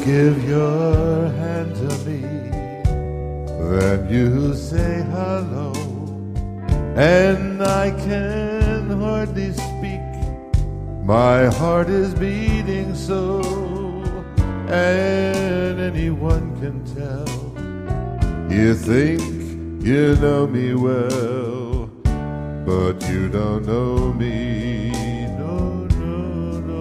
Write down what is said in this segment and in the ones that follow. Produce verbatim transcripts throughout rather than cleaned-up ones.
give your hand to me, then you say hello, and I can hardly speak. My heart is beating so, and anyone can tell. You think you know me well, but you don't know me. No, no, no.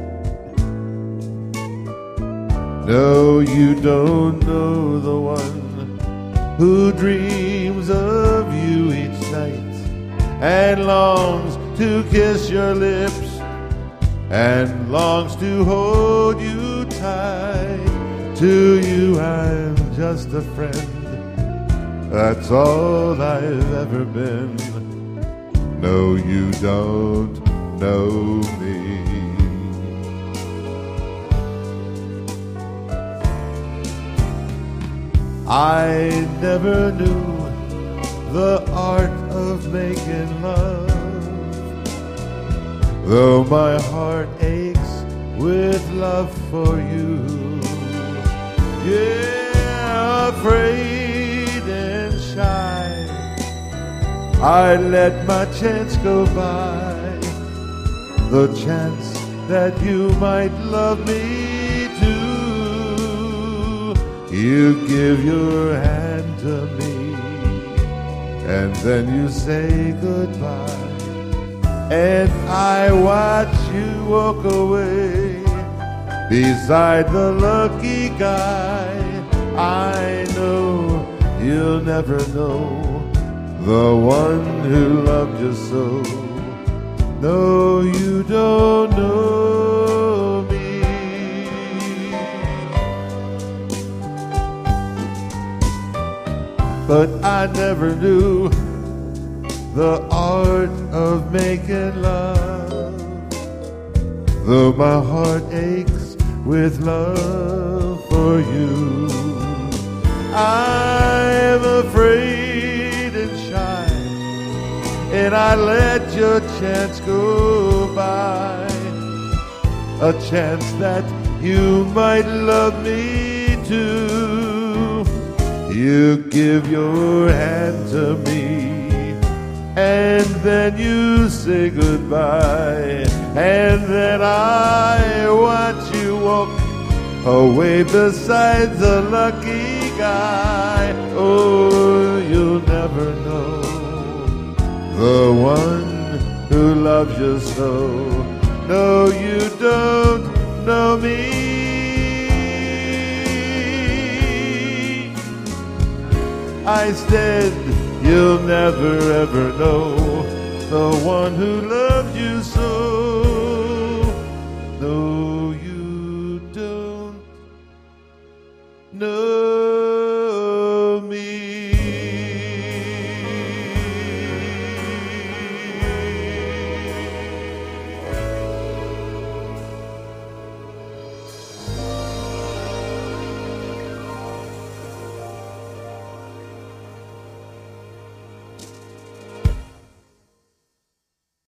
No, you don't know the one who dreams of you each night and longs to kiss your lips and longs to hold you tight. To you I'm just a friend, that's all I've ever been. No, you don't know me. I never knew the art of making love, though my heart aches with love for you. Yeah, afraid and shy, I let my chance go by, the chance that you might love me too. You give your hand to me, and then you say goodbye, and I watch you walk away beside the lucky guy. I know you'll never know the one who loved you so. No, you don't know me. But I never knew the art of making love, though my heart aches with love for you. I'm afraid and shy, and I let your chance go by, a chance that you might love me too. You give your hand to me, and then you say goodbye, and then I watch you walk away beside the lucky guy. Oh, you'll never know the one who loves you so. No, you don't know me. I said you'll never ever know the one who loved you so. No.